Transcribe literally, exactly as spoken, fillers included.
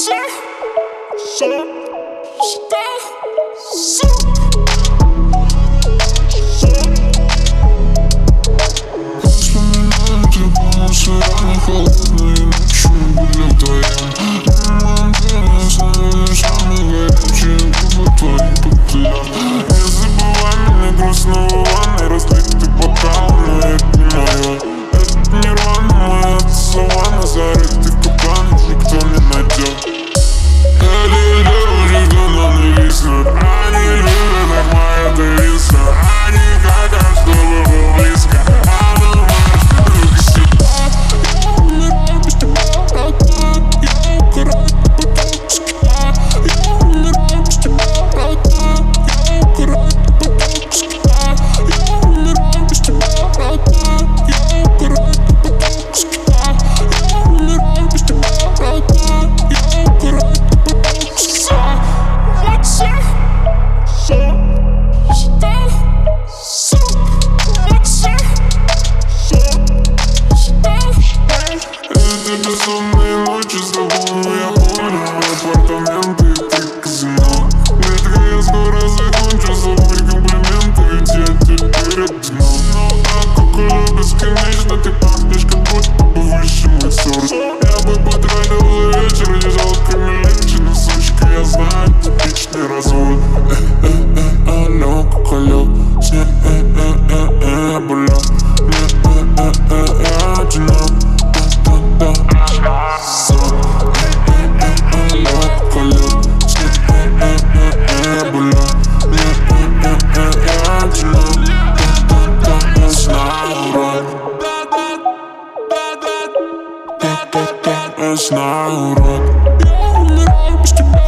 Холодные ночи были вдвоем. На моем теле снова самые горячие губы твои под лед. Не забывай меня грустного в ванной, разбитый бокал, но это не мое. Это нирвана моя, это саванна, зарытый в капкан, никто не найдет. Эти девушки давно не виснут, они любят, как моя девица. Они хотят, чтобы был близко. Бессонные ночи с тобой, я помню апартаменты и ты казино. Детка, я скоро закончу, забудь комплименты, ведь я теперь одино. Так как улю бесконечно, ты пахнешь, как будто бы выше мой сорт. Я бы потратил за вечер, не жалко мелочи, но сучка, я знаю, типичный развод. Э-э-э, алло, куколёк, сне, э-э-э, я болю. Не, э-э-э, я одинок. Я знаю, урод. Я умираю без тебя.